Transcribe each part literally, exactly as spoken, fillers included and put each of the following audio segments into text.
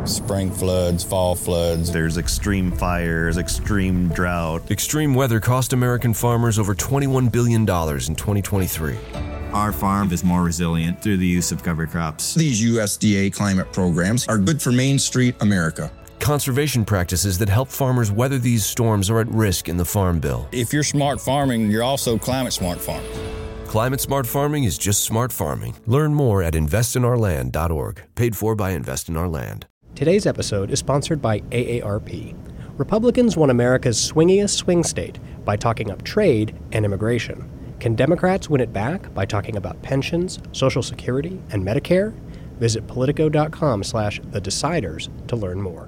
Spring floods, fall floods. There's extreme fires, extreme drought. Extreme weather cost American farmers over twenty-one billion dollars in twenty twenty-three. Our farm is more resilient through the use of cover crops. These U S D A climate programs are good for Main Street America. Conservation practices that help farmers weather these storms are at risk in the Farm Bill. If you're smart farming, you're also climate smart farming. Climate smart farming is just smart farming. Learn more at invest in our land dot org. Paid for by Invest in Our Land. Today's episode is sponsored by A A R P. Republicans want America's swingiest swing state by talking up trade and immigration. Can Democrats win it back by talking about pensions, Social Security, and Medicare? Visit politico.com slash the deciders to learn more.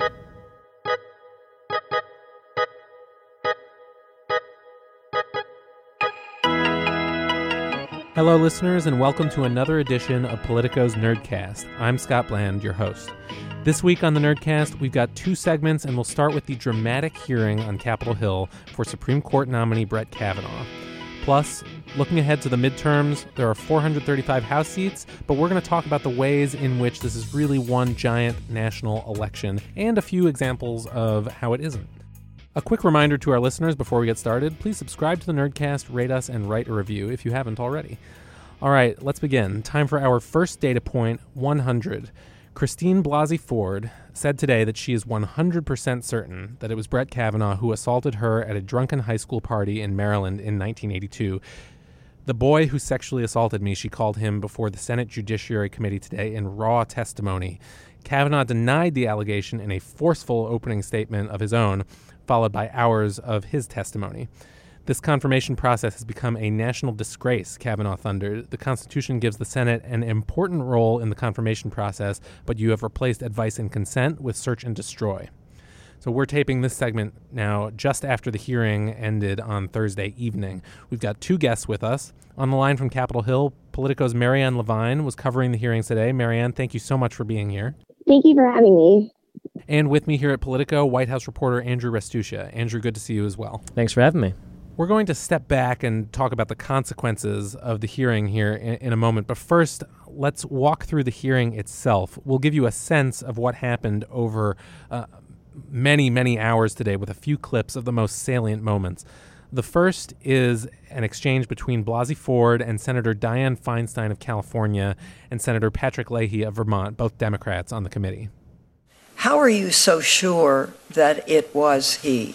Hello, listeners, and welcome to another edition of Politico's Nerdcast. I'm Scott Bland, your host. This week on the Nerdcast, we've got two segments, and we'll start with the dramatic hearing on Capitol Hill for Supreme Court nominee Brett Kavanaugh. Plus, looking ahead to the midterms, there are four hundred thirty-five House seats, but we're going to talk about the ways in which this is really one giant national election, and a few examples of how it isn't. A quick reminder to our listeners before we get started, please subscribe to the Nerdcast, rate us, and write a review if you haven't already. All right, let's begin. Time for our first data point, one hundred. Christine Blasey Ford said today that she is one hundred percent certain that it was Brett Kavanaugh who assaulted her at a drunken high school party in Maryland in nineteen eighty-two. The boy who sexually assaulted me, she called him before the Senate Judiciary Committee today in raw testimony. Kavanaugh denied the allegation in a forceful opening statement of his own, followed by hours of his testimony. This confirmation process has become a national disgrace, Kavanaugh thundered. The Constitution gives the Senate an important role in the confirmation process, but you have replaced advice and consent with search and destroy. So we're taping this segment now just after the hearing ended on Thursday evening. We've got two guests with us. On the line from Capitol Hill, Politico's Marianne Levine was covering the hearings today. Marianne, thank you so much for being here. Thank you for having me. And with me here at Politico, White House reporter Andrew Restuccia. Andrew, good to see you as well. Thanks for having me. We're going to step back and talk about the consequences of the hearing here in, in a moment. But first, let's walk through the hearing itself. We'll give you a sense of what happened over uh, many, many hours today with a few clips of the most salient moments. The first is an exchange between Blasey Ford and Senator Dianne Feinstein of California and Senator Patrick Leahy of Vermont, both Democrats on the committee. How are you so sure that it was he?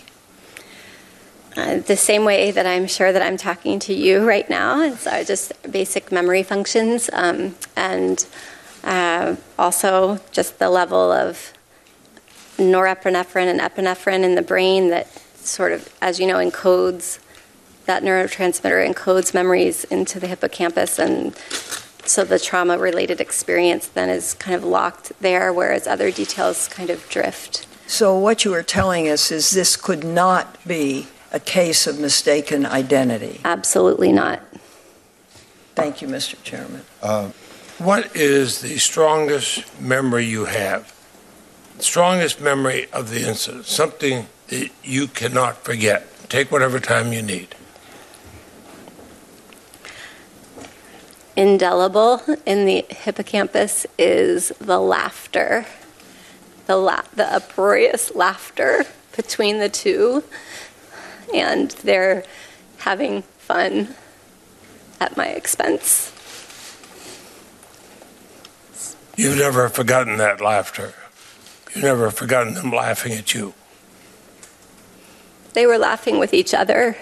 Uh, the same way that I'm sure that I'm talking to you right now. It's uh, just basic memory functions, um, and uh, also just the level of norepinephrine and epinephrine in the brain that sort of, as you know, encodes, that neurotransmitter encodes memories into the hippocampus, and so the trauma-related experience then is kind of locked there, whereas other details kind of drift. So what you are telling us is this could not be a case of mistaken identity? Absolutely not. Thank you, Mister Chairman. Uh, what is the strongest memory you have? Strongest memory of the incident, something that you cannot forget. Take whatever time you need. Indelible in the hippocampus is the laughter, the la- the uproarious laughter between the two, and they're having fun at my expense. You've never forgotten that laughter. You've never forgotten them laughing at you. They were laughing with each other.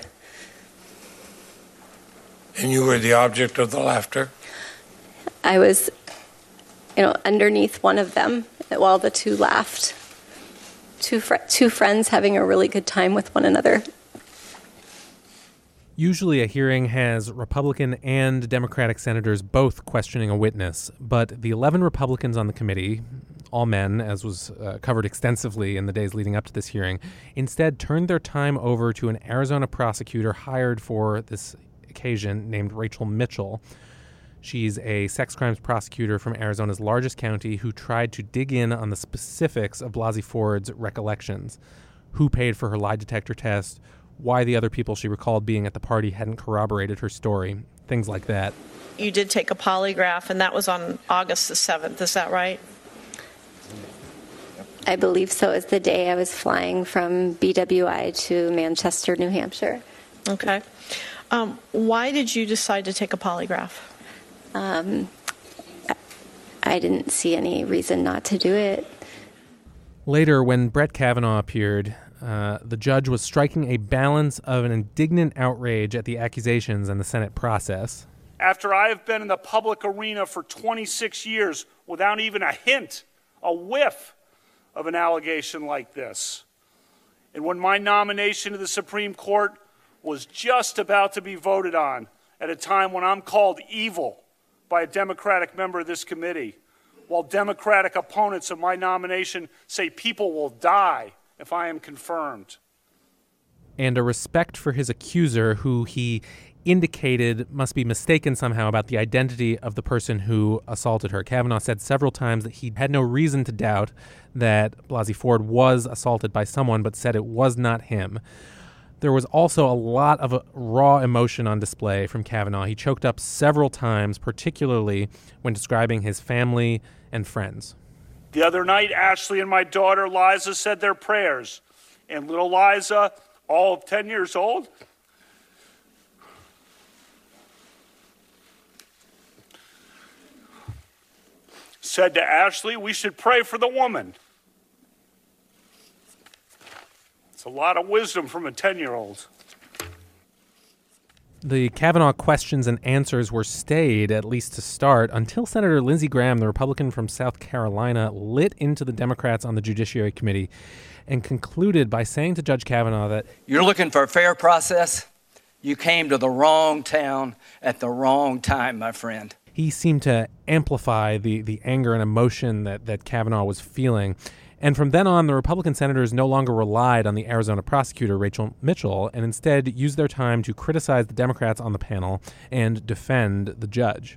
And you were the object of the laughter? I was, you know, underneath one of them while the two laughed. Two, fr- two friends having a really good time with one another. Usually a hearing has Republican and Democratic senators both questioning a witness, but the eleven Republicans on the committee, all men, as was uh, covered extensively in the days leading up to this hearing, instead turned their time over to an Arizona prosecutor hired for this occasion named Rachel Mitchell. She's a sex crimes prosecutor from Arizona's largest county who tried to dig in on the specifics of Blasey Ford's recollections. Who paid for her lie detector test, why the other people she recalled being at the party hadn't corroborated her story, things like that. You did take a polygraph, and that was on August the seventh, is that right? I believe so. It was the day I was flying from B W I to Manchester, New Hampshire. Okay. Um, why did you decide to take a polygraph? Um, I didn't see any reason not to do it. Later, when Brett Kavanaugh appeared, uh, the judge was striking a balance of an indignant outrage at the accusations and the Senate process. After I have been in the public arena for twenty-six years without even a hint, a whiff of an allegation like this, and when my nomination to the Supreme Court was just about to be voted on at a time when I'm called evil by a Democratic member of this committee, while Democratic opponents of my nomination say people will die if I am confirmed. And a respect for his accuser, who he indicated must be mistaken somehow about the identity of the person who assaulted her. Kavanaugh said several times that he had no reason to doubt that Blasey Ford was assaulted by someone, but said it was not him. There was also a lot of uh, raw emotion on display from Kavanaugh. He choked up several times, particularly when describing his family and friends. The other night, Ashley and my daughter Liza said their prayers, and little Liza, all of ten years old, said to Ashley, we should pray for the woman. It's a lot of wisdom from a ten-year-old. The Kavanaugh questions and answers were stayed, at least to start, until Senator Lindsey Graham, the Republican from South Carolina, lit into the Democrats on the Judiciary Committee and concluded by saying to Judge Kavanaugh that, "You're looking for a fair process? You came to the wrong town at the wrong time, my friend." He seemed to amplify the, the anger and emotion that, that Kavanaugh was feeling. And from then on, the Republican senators no longer relied on the Arizona prosecutor, Rachel Mitchell, and instead used their time to criticize the Democrats on the panel and defend the judge.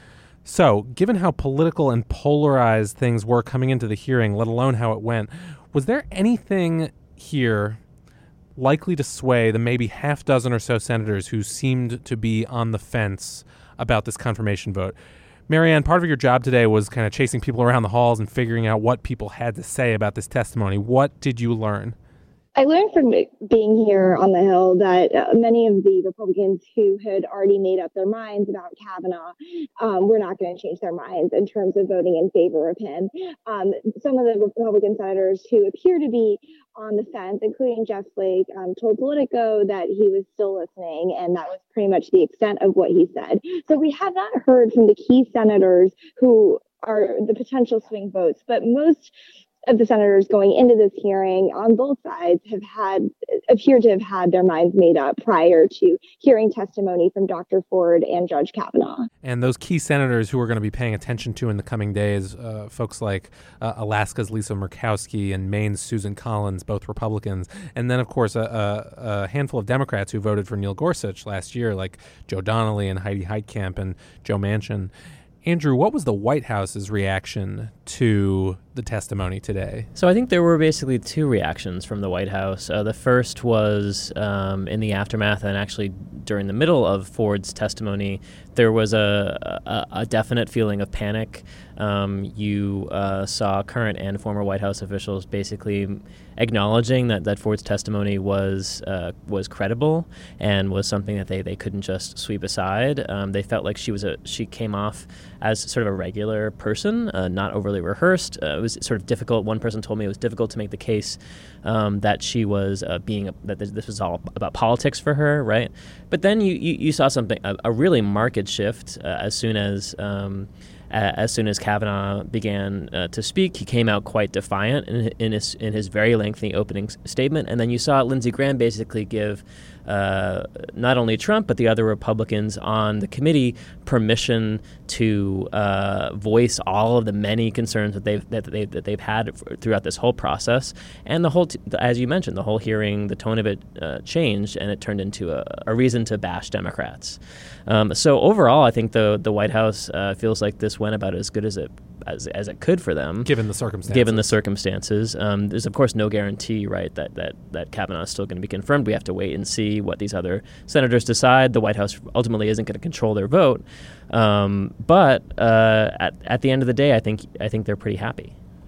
So, given how political and polarized things were coming into the hearing, let alone how it went, was there anything here likely to sway the maybe half dozen or so senators who seemed to be on the fence about this confirmation vote? Marianne, part of your job today was kind of chasing people around the halls and figuring out what people had to say about this testimony. What did you learn? I learned from being here on the Hill that uh, many of the Republicans who had already made up their minds about Kavanaugh um, were not going to change their minds in terms of voting in favor of him. Um, some of the Republican senators who appear to be on the fence, including Jeff Flake, um, told Politico that he was still listening, and that was pretty much the extent of what he said. So we have not heard from the key senators who are the potential swing votes, but most of the senators going into this hearing on both sides have had appear to have had their minds made up prior to hearing testimony from Doctor Ford and Judge Kavanaugh. And those key senators who we're going to be paying attention to in the coming days, uh, folks like uh, Alaska's Lisa Murkowski and Maine's Susan Collins, both Republicans, and then, of course, a, a, a handful of Democrats who voted for Neil Gorsuch last year, like Joe Donnelly and Heidi Heitkamp and Joe Manchin. Andrew, what was the White House's reaction to the testimony today? So I think there were basically two reactions from the White House. Uh, the first was um, in the aftermath, and actually during the middle of Ford's testimony, there was a, a, a definite feeling of panic. Um, you uh, saw current and former White House officials basically acknowledging that, that Ford's testimony was uh, was credible and was something that they, they couldn't just sweep aside. Um, they felt like she was a she came off as sort of a regular person, uh, not overly rehearsed. Uh, it was sort of difficult. One person told me it was difficult to make the case um, that she was uh, being a, that this was all about politics for her, right? But then you you, you saw something a, a really marked shift uh, as soon as. Um, As soon as Kavanaugh began uh, to speak, he came out quite defiant in, in his in his very lengthy opening s- statement. And then you saw Lindsey Graham basically give uh, not only Trump, but the other Republicans on the committee permission to uh, voice all of the many concerns that they've that, they, that they've had throughout this whole process. And the whole, t- as you mentioned, the whole hearing, the tone of it uh, changed, and it turned into a, a reason to bash Democrats. Um, so overall, I think the the White House uh, feels like this went about as good as it as as it could for them, given the circumstances. Given the circumstances, um, there's of course no guarantee, right, that that that Kavanaugh is still going to be confirmed. We have to wait and see what these other senators decide. The White House ultimately isn't going to control their vote, um, but uh, at at the end of the day, I think I think they're pretty happy.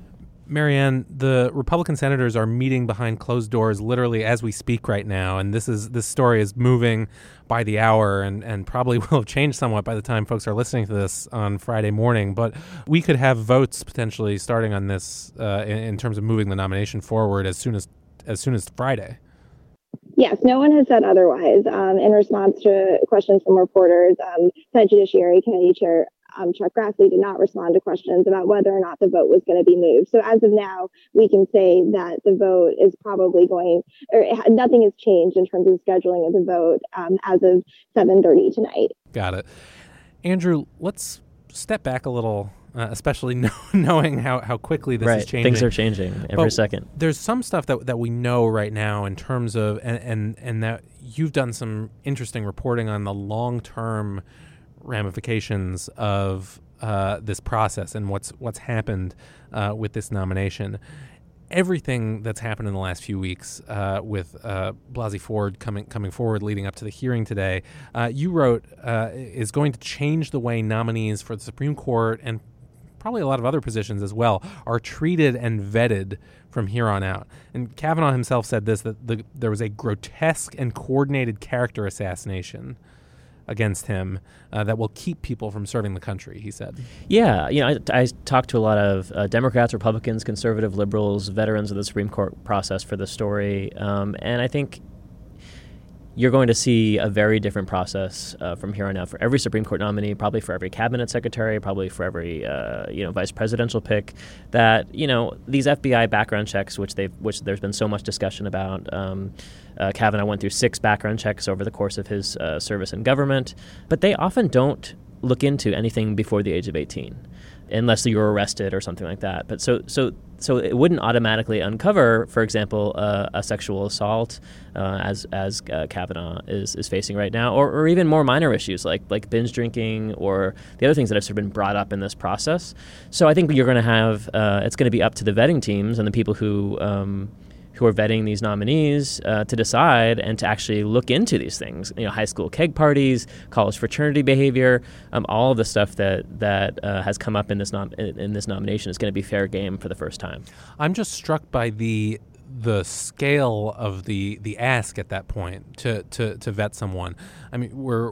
Marianne, the Republican senators are meeting behind closed doors literally as we speak right now, and this is this story is moving by the hour and, and probably will have changed somewhat by the time folks are listening to this on Friday morning. But we could have votes potentially starting on this uh, in, in terms of moving the nomination forward as soon as as soon as Friday. Yes, no one has said otherwise. Um, in response to questions from reporters, um, Senate Judiciary Committee Chair um, Chuck Grassley did not respond to questions about whether or not the vote was going to be moved. So as of now, we can say that the vote is probably going, or nothing has changed in terms of scheduling of the vote um, as of seven thirty tonight. Got it. Andrew, let's step back a little. Uh, especially know, knowing how, how quickly this right. is changing. Things are changing every but second. There's some stuff that that we know right now in terms of, and, and, and that you've done some interesting reporting on the long-term ramifications of uh, this process and what's what's happened uh, with this nomination. Everything that's happened in the last few weeks uh, with uh, Blasey Ford coming coming forward leading up to the hearing today, uh, you wrote, uh, is going to change the way nominees for the Supreme Court and probably a lot of other positions as well, are treated and vetted from here on out. And Kavanaugh himself said this, that the, there was a grotesque and coordinated character assassination against him uh, that will keep people from serving the country, he said. Yeah, you know, I, I talked to a lot of uh, Democrats, Republicans, conservative, liberals, veterans of the Supreme Court process for this story, um, and I think you're going to see a very different process uh, from here on out for every Supreme Court nominee, probably for every cabinet secretary, probably for every uh, you know vice presidential pick. That you know these F B I background checks, which they've which there's been so much discussion about. Um, uh, Kavanaugh went through six background checks over the course of his uh, service in government, but they often don't look into anything before the age of eighteen, unless you're arrested or something like that. But so so. So it wouldn't automatically uncover, for example, uh, a sexual assault, uh, as as uh, Kavanaugh is, is facing right now, or, or even more minor issues like like binge drinking or the other things that have sort of been brought up in this process. So I think you're going to have uh, it's going to be up to the vetting teams and the people who um, who are vetting these nominees uh, to decide and to actually look into these things. You know, high school keg parties, college fraternity behavior, um, all of the stuff that that uh, has come up in this nom- in, in this nomination is going to be fair game for the first time. I'm just struck by the the scale of the the ask at that point to to to vet someone. I mean, we're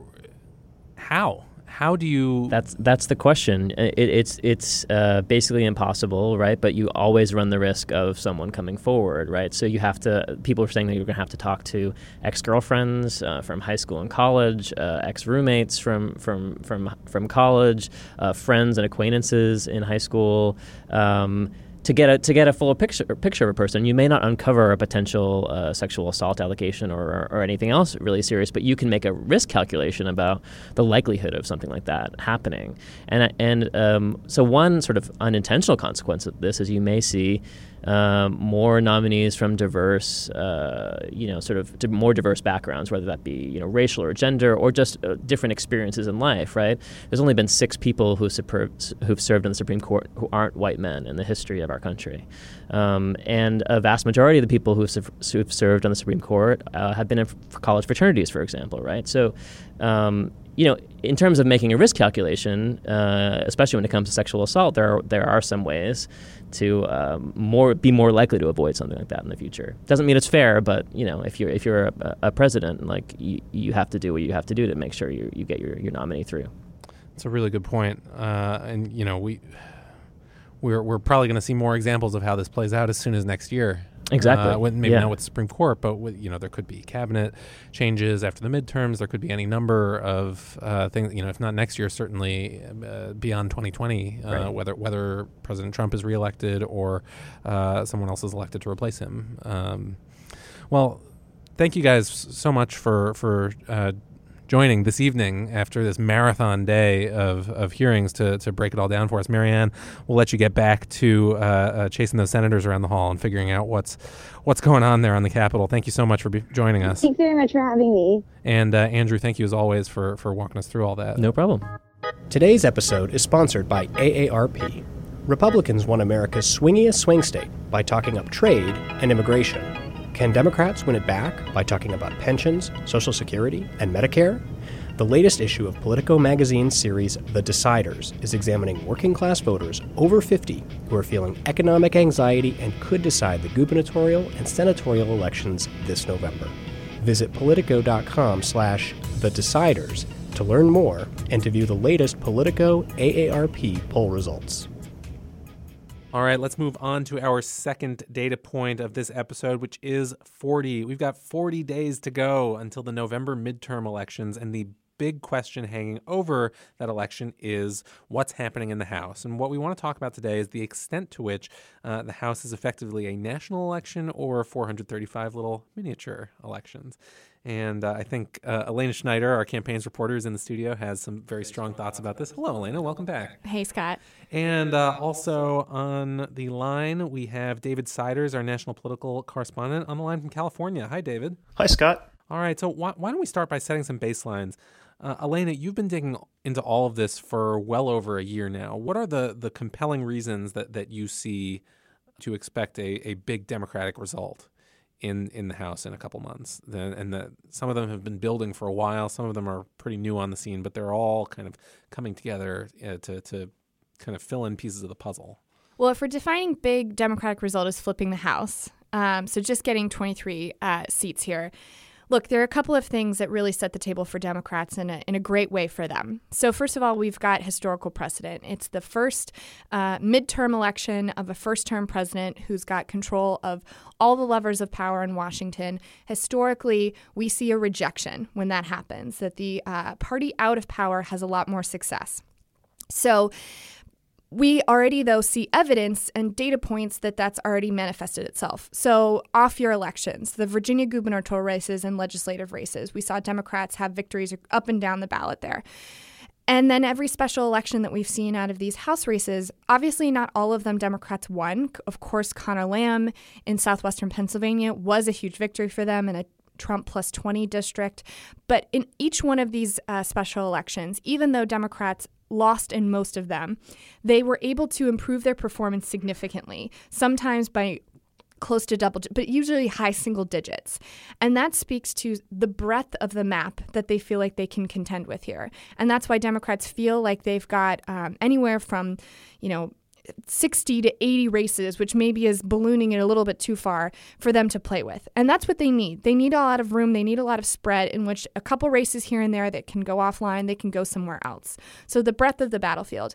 how. How do you? That's that's the question. It, it's it's uh, basically impossible, right? But you always run the risk of someone coming forward, right? So you have to. People are saying that you're going to have to talk to ex-girlfriends uh, from high school and college, uh, ex-roommates from from from from college, uh, friends and acquaintances in high school. Um, To get a to get a full picture picture of a person, you may not uncover a potential uh, sexual assault allegation or, or, or anything else really serious, but you can make a risk calculation about the likelihood of something like that happening. And and um, so one sort of unintentional consequence of this is you may see um, more nominees from diverse, uh, you know, sort of more diverse backgrounds, whether that be you know racial or gender or just uh, different experiences in life. Right? There's only been six people who super, who've served in the Supreme Court who aren't white men in the history of our country. Um, and a vast majority of the people who've, who've served on the Supreme Court uh, have been in f- college fraternities, for example, right? So, um, you know, in terms of making a risk calculation, uh, especially when it comes to sexual assault, there are, there are some ways to um, more be more likely to avoid something like that in the future. Doesn't mean it's fair, but you know, if you're if you're a, a president, like you, you have to do what you have to do to make sure you you get your, your nominee through. That's a really good point, uh, and you know we. We're we're probably going to see more examples of how this plays out as soon as next year. Exactly. Uh, with, maybe yeah. not with the Supreme Court, but with, you know, there could be cabinet changes after the midterms. There could be any number of uh, things. You know, if not next year, certainly uh, beyond twenty twenty. Uh, right. Whether whether President Trump is reelected or uh, someone else is elected to replace him. Um, well, thank you guys so much for for. Uh, joining this evening after this marathon day of, of hearings to, to break it all down for us. Marianne, we'll let you get back to uh, uh, chasing those senators around the hall and figuring out what's what's going on there on the Capitol. Thank you so much for be- joining us. Thanks very much for having me. And uh, Andrew, thank you as always for, for walking us through all that. No problem. Today's episode is sponsored by A A R P. Republicans won America's swingiest swing state by talking up trade and immigration. Can Democrats win it back by talking about pensions, Social Security, and Medicare? The latest issue of Politico magazine's series The Deciders is examining working-class voters over fifty who are feeling economic anxiety and could decide the gubernatorial and senatorial elections this November. Visit politico.com slash The Deciders to learn more and to view the latest Politico A A R P poll results. All right, let's move on to our second data point of this episode, which is forty. We've got forty days to go until the November midterm elections, and the big question hanging over that election is what's happening in the House. And what we want to talk about today is the extent to which uh, the House is effectively a national election or four hundred thirty-five little miniature elections. And uh, I think uh, Elena Schneider, our campaigns reporter, is in the studio, has some very strong thoughts about this. Hello, Elena. Welcome back. Hey, Scott. And uh, also on the line, we have David Siders, our national political correspondent, on the line from California. Hi, David. Hi, Scott. All right. So why, why don't we start by setting some baselines? Uh, Elena, you've been digging into all of this for well over a year now. What are the, the compelling reasons that, that you see to expect a, a big Democratic result in in the House in a couple months? The, and the, some of them have been building for a while. Some of them are pretty new on the scene, but they're all kind of coming together uh, to, to kind of fill in pieces of the puzzle. Well, if we're defining big Democratic result as flipping the House, um, so just getting twenty-three uh, seats here, look, there are a couple of things that really set the table for Democrats in a, in a great way for them. So first of all, we've got historical precedent. It's the first uh, midterm election of a first-term president who's got control of all the levers of power in Washington. Historically, we see a rejection when that happens, that the uh, party out of power has a lot more success. So we already, though, see evidence and data points that that's already manifested itself. So off-year elections, the Virginia gubernatorial races and legislative races, we saw Democrats have victories up and down the ballot there. And then every special election that we've seen out of these House races, obviously not all of them Democrats won. Of course, Connor Lamb in southwestern Pennsylvania was a huge victory for them in a Trump plus twenty district. But in each one of these uh, special elections, even though Democrats lost in most of them, they were able to improve their performance significantly, sometimes by close to double, but usually high single digits. And that speaks to the breadth of the map that they feel like they can contend with here. And that's why Democrats feel like they've got um, anywhere from, you know, sixty to eighty races, which maybe is ballooning it a little bit too far for them to play with. And that's what they need. They need a lot of room. They need a lot of spread in which a couple races here and there that can go offline, they can go somewhere else. So the breadth of the battlefield.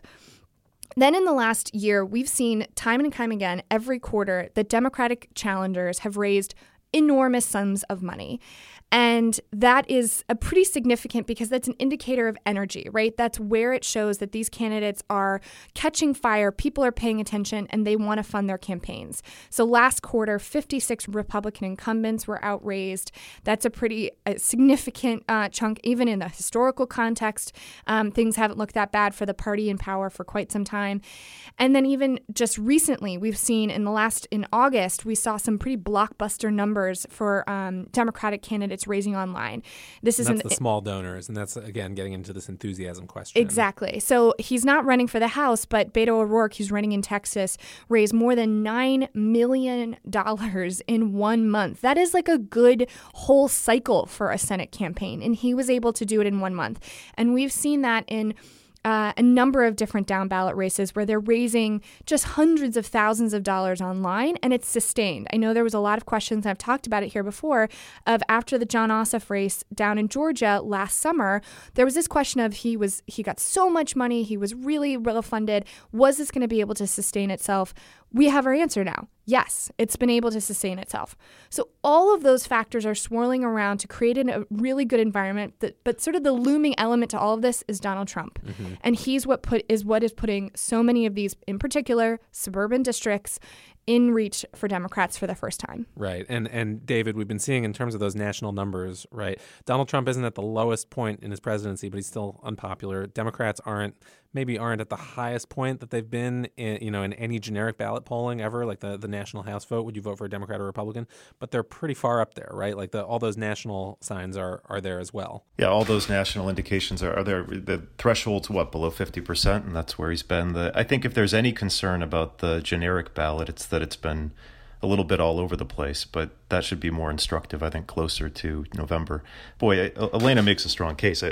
Then in the last year, we've seen time and time again, every quarter, that Democratic challengers have raised enormous sums of money. And that is a pretty significant because that's an indicator of energy, right? That's where it shows that these candidates are catching fire, people are paying attention, and they want to fund their campaigns. So last quarter, fifty-six Republican incumbents were outraised. That's a pretty uh, significant uh, chunk, even in the historical context. Um, things haven't looked that bad for the party in power for quite some time. And then even just recently, we've seen in the last, in August, we saw some pretty blockbuster numbers for um, Democratic candidates raising online. This is that's an, the small donors, and that's, again, getting into this enthusiasm question. Exactly. So he's not running for the House, but Beto O'Rourke, who's running in Texas, raised more than nine million dollars in one month. That is like a good whole cycle for a Senate campaign, and he was able to do it in one month. And we've seen that in Uh, a number of different down ballot races where they're raising just hundreds of thousands of dollars online, and it's sustained. I know there was a lot of questions, and I've talked about it here before, of after the Jon Ossoff race down in Georgia last summer, there was this question of he was he got so much money, he was really well funded. Was this going to be able to sustain itself? We have our answer now. Yes, it's been able to sustain itself. So all of those factors are swirling around to create an, a really good environment. That, but sort of the looming element to all of this is Donald Trump. Mm-hmm. And he's what put is what is putting so many of these, in particular, suburban districts in reach for Democrats for the first time. Right. And and David, we've been seeing in terms of those national numbers, right? Donald Trump isn't at the lowest point in his presidency, but he's still unpopular. Democrats aren't maybe aren't at the highest point that they've been in, you know, in any generic ballot polling ever, like the, the national House vote. Would you vote for a Democrat or Republican? But they're pretty far up there, right? Like the, all those national signs are are there as well. Yeah, all those national indications are, are there. The threshold's what, below fifty percent, and that's where he's been. The I think if there's any concern about the generic ballot, it's that it's been a little bit all over the place, but that should be more instructive, I think, closer to November. Boy, Elena makes a strong case. I, I,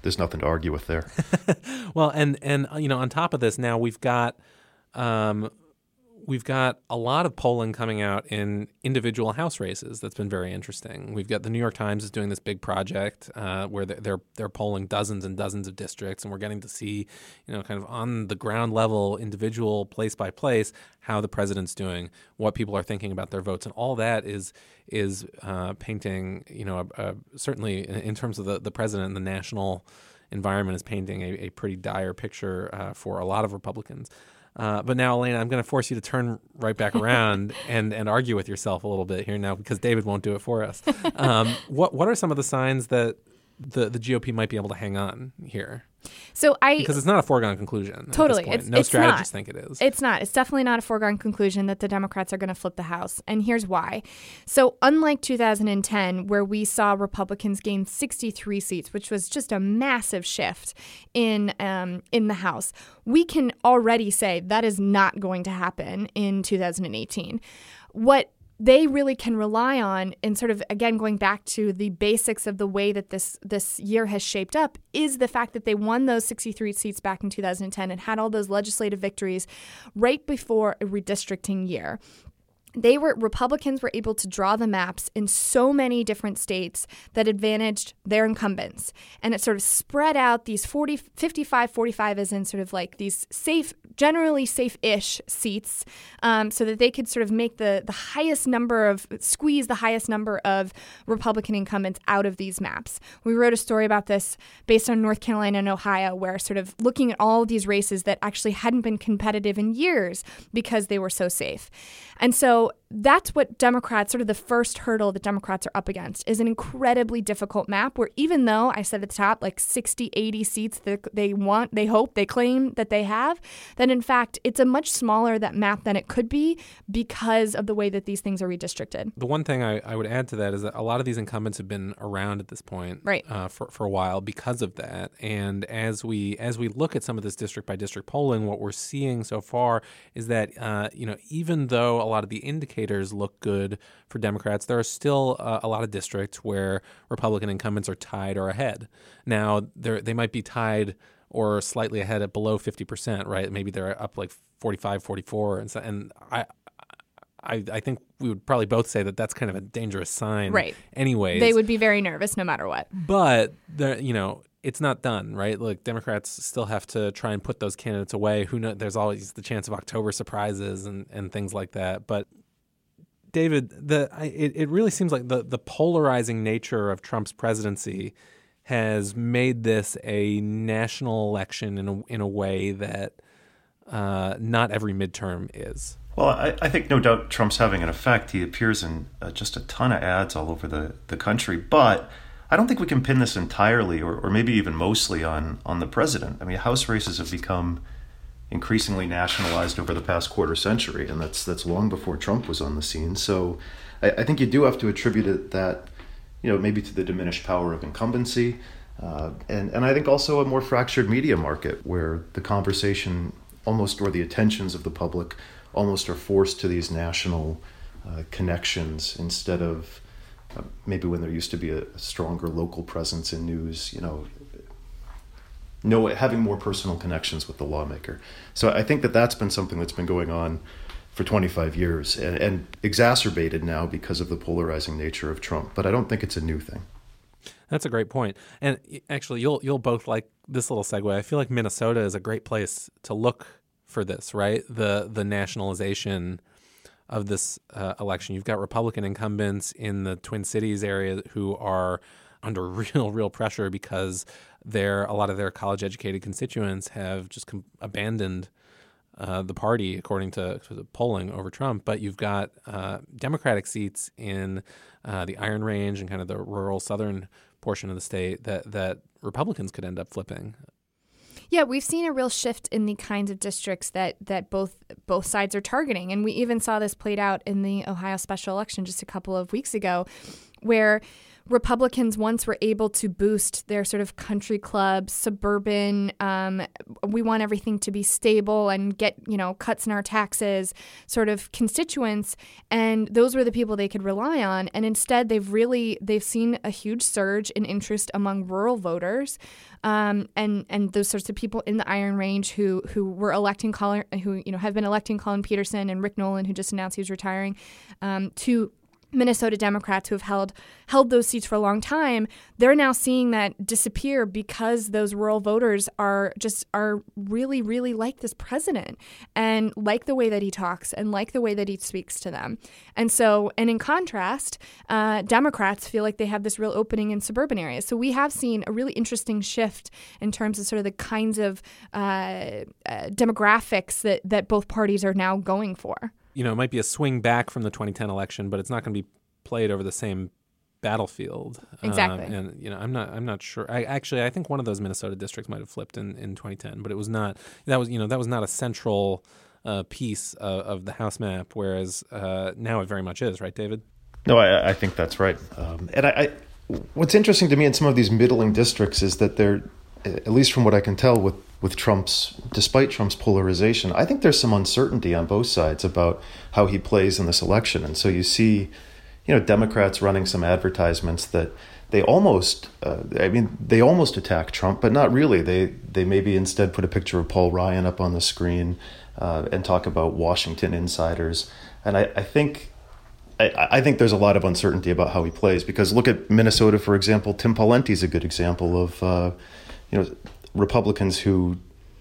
there's nothing to argue with there. Well, and and you know, on top of this, now we've got um, we've got a lot of polling coming out in individual House races. That's been very interesting. We've got the New York Times is doing this big project uh, where they're they're polling dozens and dozens of districts, and we're getting to see, you know, kind of on the ground level, individual place by place, how the president's doing, what people are thinking about their votes, and all that is is uh, painting, you know, a, a, certainly in, in terms of the, the president and the national environment is painting a, a pretty dire picture uh, for a lot of Republicans. Uh, but now, Elena, I'm going to force you to turn right back around and, and argue with yourself a little bit here now, because David won't do it for us. Um, what what are some of the signs that the, the G O P might be able to hang on here? So I because it's not a foregone conclusion. Totally, at this point. it's no it's strategists not. think it is. It's not. It's definitely not a foregone conclusion that the Democrats are going to flip the House, and here's why. So unlike two thousand ten, where we saw Republicans gain sixty-three seats, which was just a massive shift in um, in the House, we can already say that is not going to happen in two thousand eighteen. What they really can rely on, and sort of, again, going back to the basics of the way that this this year has shaped up, is the fact that they won those sixty-three seats back in two thousand ten and had all those legislative victories right before a redistricting year. They were Republicans were able to draw the maps in so many different states that advantaged their incumbents. And it sort of spread out these forty, fifty-five, forty-five as in sort of like these safe, generally safe-ish seats um, so that they could sort of make the, the highest number of, squeeze the highest number of Republican incumbents out of these maps. We wrote a story about this based on North Carolina and Ohio, where sort of looking at all of these races that actually hadn't been competitive in years because they were so safe. And so that's what Democrats, sort of the first hurdle that Democrats are up against, is an incredibly difficult map where, even though I said at the top, like sixty, eighty seats that they want, they hope, they claim that they have, that in fact it's a much smaller that map than it could be because of the way that these things are redistricted. The one thing I, I would add to that is that a lot of these incumbents have been around at this point, right, uh, for, for a while because of that. And as we as we look at some of this district by district polling, what we're seeing so far is that uh, you know, even though a lot of the indicators look good for Democrats, there are still uh, a lot of districts where Republican incumbents are tied or ahead. Now, they might be tied or slightly ahead at below fifty percent, right? Maybe they're up like forty-five, forty-four. And, so, and I, I I think we would probably both say that that's kind of a dangerous sign. Right. Anyways. They would be very nervous no matter what. But, you know, it's not done, right? Look, Democrats still have to try and put those candidates away. Who knows? There's always the chance of October surprises and, and things like that. But David, the I, it, it really seems like the, the polarizing nature of Trump's presidency has made this a national election in a, in a way that uh, not every midterm is. Well, I, I think no doubt Trump's having an effect. He appears in uh, just a ton of ads all over the, the country. But I don't think we can pin this entirely or, or maybe even mostly on, on the president. I mean, House races have become increasingly nationalized over the past quarter century, and that's that's long before Trump was on the scene. So I, I think you do have to attribute it that, you know, maybe to the diminished power of incumbency, uh, and, and I think also a more fractured media market where the conversation almost, or the attentions of the public almost are forced to these national uh, connections instead of uh, maybe when there used to be a, a stronger local presence in news, you know, no, having more personal connections with the lawmaker. So I think that that's been something that's been going on for twenty-five years and, and exacerbated now because of the polarizing nature of Trump. But I don't think it's a new thing. That's a great point. And actually, you'll you'll both like this little segue. I feel like Minnesota is a great place to look for this, right? The the nationalization of this uh, election. You've got Republican incumbents in the Twin Cities area who are under real, real pressure because their a lot of their college-educated constituents have just com- abandoned uh, the party, according to, to the polling, over Trump. But you've got uh, Democratic seats in uh, the Iron Range and kind of the rural southern portion of the state that that Republicans could end up flipping. Yeah, we've seen a real shift in the kinds of districts that, that both both sides are targeting. And we even saw this played out in the Ohio special election just a couple of weeks ago, where Republicans once were able to boost their sort of country club, suburban, um, we want everything to be stable and get, you know, cuts in our taxes sort of constituents. And those were the people they could rely on. And instead, they've really, they've seen a huge surge in interest among rural voters. Um, and, and those sorts of people in the Iron Range who, who were electing Colin, who, you know, have been electing Collin Peterson and Rick Nolan, who just announced he was retiring, um, to Minnesota Democrats who have held held those seats for a long time, they're now seeing that disappear because those rural voters are just are really, really like this president and like the way that he talks and like the way that he speaks to them. And so, and in contrast, uh, Democrats feel like they have this real opening in suburban areas. So we have seen a really interesting shift in terms of sort of the kinds of uh, uh, demographics that, that both parties are now going for. You know, it might be a swing back from the twenty ten election, but it's not going to be played over the same battlefield. Exactly. Um, and you know, I'm not, I'm not sure. I actually, I think one of those Minnesota districts might have flipped in, in twenty ten, but it was not. That was, you know, that was not a central uh, piece of, of the House map, whereas uh, now it very much is, right, David? No, I, I think that's right. Um, and I, I, what's interesting to me in some of these middling districts is that they're, at least from what I can tell, with. with Trump's, despite Trump's polarization, I think there's some uncertainty on both sides about how he plays in this election. And so you see, you know, Democrats running some advertisements that they almost, uh, I mean, they almost attack Trump, but not really. They they maybe instead put a picture of Paul Ryan up on the screen uh, and talk about Washington insiders. And I, I think I, I think there's a lot of uncertainty about how he plays, because look at Minnesota, for example. Tim Pawlenty's a good example of, uh, you know, Republicans who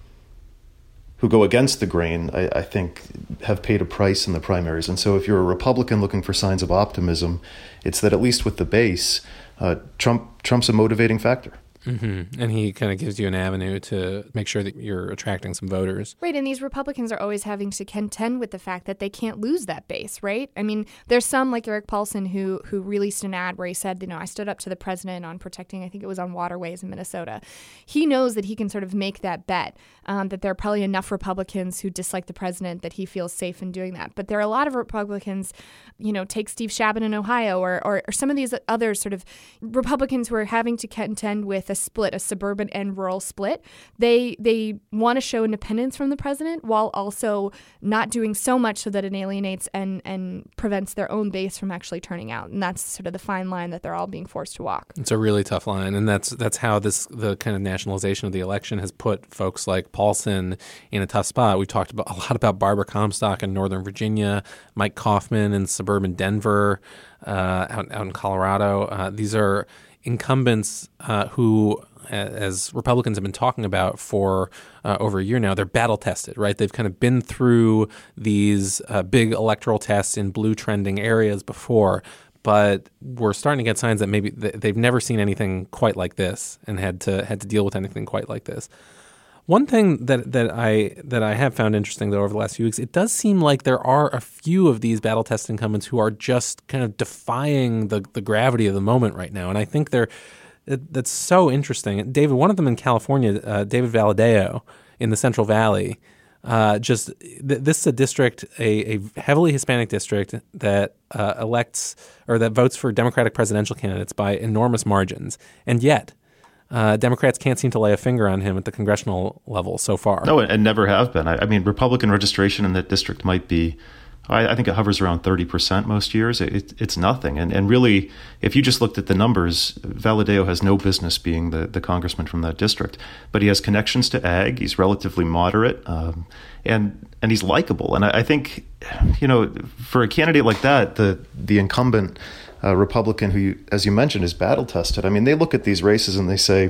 who go against the grain, I, I think, have paid a price in the primaries. And so if you're a Republican looking for signs of optimism, it's that at least with the base, uh, Trump Trump's a motivating factor. Mm-hmm. And he kind of gives you an avenue to make sure that you're attracting some voters. Right, and these Republicans are always having to contend with the fact that they can't lose that base, right? I mean, there's some like Eric Paulson who who released an ad where he said, you know, I stood up to the president on protecting, I think it was on waterways in Minnesota. He knows that he can sort of make that bet, um, that there are probably enough Republicans who dislike the president that he feels safe in doing that. But there are a lot of Republicans, you know, take Steve Chabot in Ohio or, or, or some of these other sort of Republicans who are having to contend with a split, a suburban and rural split. They they want to show independence from the president while also not doing so much so that it alienates and, and prevents their own base from actually turning out. And that's sort of the fine line that they're all being forced to walk. It's a really tough line. And that's that's how this the kind of nationalization of the election has put folks like Paulson in a tough spot. We've talked about a lot about Barbara Comstock in Northern Virginia, Mike Kaufman in suburban Denver, uh, out, out in Colorado. Uh, these are incumbents uh, who, as Republicans have been talking about for uh, over a year now, they're battle tested, right? They've kind of been through these uh, big electoral tests in blue trending areas before, but we're starting to get signs that maybe they've never seen anything quite like this and had to had to deal with anything quite like this. One thing that, that I that I have found interesting, though, over the last few weeks, it does seem like there are a few of these battle test incumbents who are just kind of defying the, the gravity of the moment right now. And I think they're it, that's so interesting. David, one of them in California, uh, David Valadao in the Central Valley, uh, just th- this is a district, a, a heavily Hispanic district that uh, elects or that votes for Democratic presidential candidates by enormous margins. And yet, Uh, Democrats can't seem to lay a finger on him at the congressional level so far. No, and never have been. I, I mean, Republican registration in that district might be, I, I think it hovers around thirty percent most years. It, it's nothing. And and really, if you just looked at the numbers, Valadao has no business being the, the congressman from that district. But he has connections to ag. He's relatively moderate, um, and and he's likable. And I, I think, you know, for a candidate like that, the the incumbent Uh, Republican who, you, as you mentioned, is battle-tested. I mean, they look at these races and they say,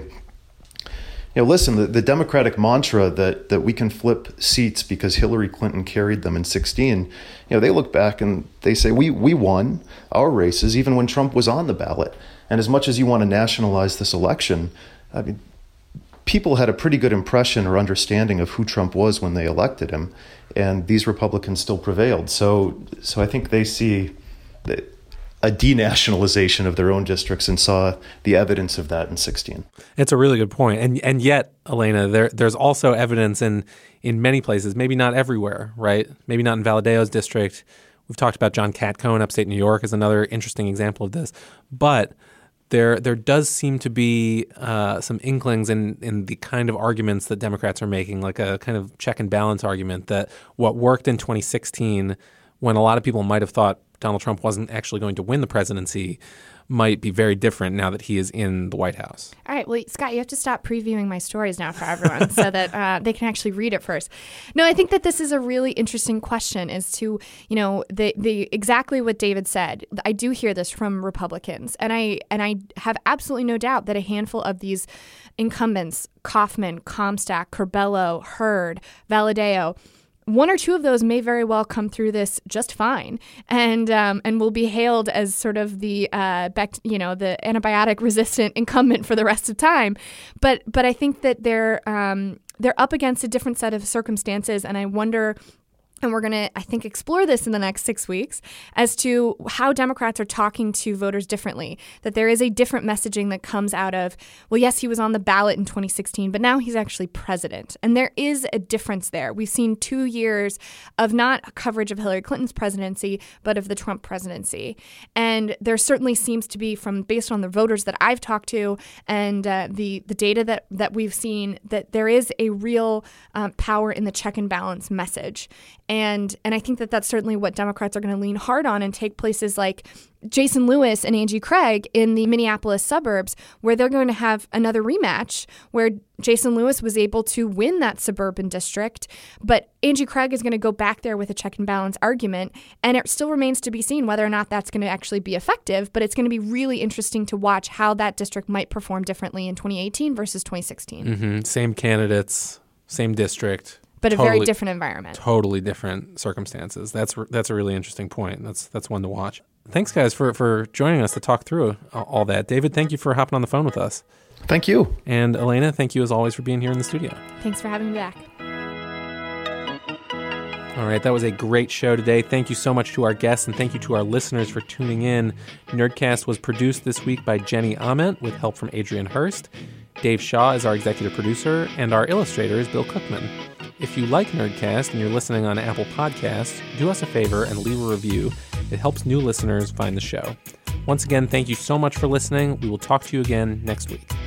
you know, listen, the, the Democratic mantra that, that we can flip seats because Hillary Clinton carried them in sixteen, you know, they look back and they say, we, we won our races even when Trump was on the ballot. And as much as you want to nationalize this election, I mean, people had a pretty good impression or understanding of who Trump was when they elected him, and these Republicans still prevailed. So, so I think they see that a denationalization of their own districts and saw the evidence of that in sixteen. It's a really good point. And and yet, Elena, there there's also evidence in, in many places, maybe not everywhere, right? Maybe not in Valadao's district We've talked about John Katko in upstate New York as another interesting example of this. But there there does seem to be uh, some inklings in, in the kind of arguments that Democrats are making, like a kind of check and balance argument that what worked in twenty sixteen, when a lot of people might have thought Donald Trump wasn't actually going to win the presidency, might be very different now that he is in the White House. All right. Well, Scott, you have to stop previewing my stories now for everyone so that uh, they can actually read it first. No, I think that this is a really interesting question as to, you know, the the exactly what David said. I do hear this from Republicans, and I and I have absolutely no doubt that a handful of these incumbents, Kaufman, Comstock, Curbelo, Hurd, Valadao, one or two of those may very well come through this just fine, and um, and will be hailed as sort of the uh, bact- you know the antibiotic resistant incumbent for the rest of time. But but I think that they're um, they're up against a different set of circumstances, and I wonder. And we're going to, I think, explore this in the next six weeks as to how Democrats are talking to voters differently, that there is a different messaging that comes out of, well, yes, he was on the ballot in twenty sixteen, but now he's actually president. And there is a difference there. We've seen two years of not coverage of Hillary Clinton's presidency, but of the Trump presidency. And there certainly seems to be, from based on the voters that I've talked to and uh, the, the data that, that we've seen, that there is a real uh, power in the check and balance message. And and I think that that's certainly what Democrats are going to lean hard on and take places like Jason Lewis and Angie Craig in the Minneapolis suburbs, where they're going to have another rematch where Jason Lewis was able to win that suburban district, but Angie Craig is going to go back there with a check and balance argument, and it still remains to be seen whether or not that's going to actually be effective, but it's going to be really interesting to watch how that district might perform differently in twenty eighteen versus twenty sixteen. Mm-hmm. Same candidates, same district. But totally, a very different environment. Totally different circumstances. That's that's a really interesting point. That's that's one to watch. Thanks, guys, for, for joining us to talk through all that. David, thank you for hopping on the phone with us. Thank you. And Elena, thank you as always for being here in the studio. Thanks for having me back. All right, that was a great show today. Thank you so much to our guests, and thank you to our listeners for tuning in. Nerdcast was produced this week by Jenny Ament with help from Adrian Hurst. Dave Shaw is our executive producer, and our illustrator is Bill Cookman. If you like Nerdcast and you're listening on Apple Podcasts, do us a favor and leave a review. It helps new listeners find the show. Once again, thank you so much for listening. We will talk to you again next week.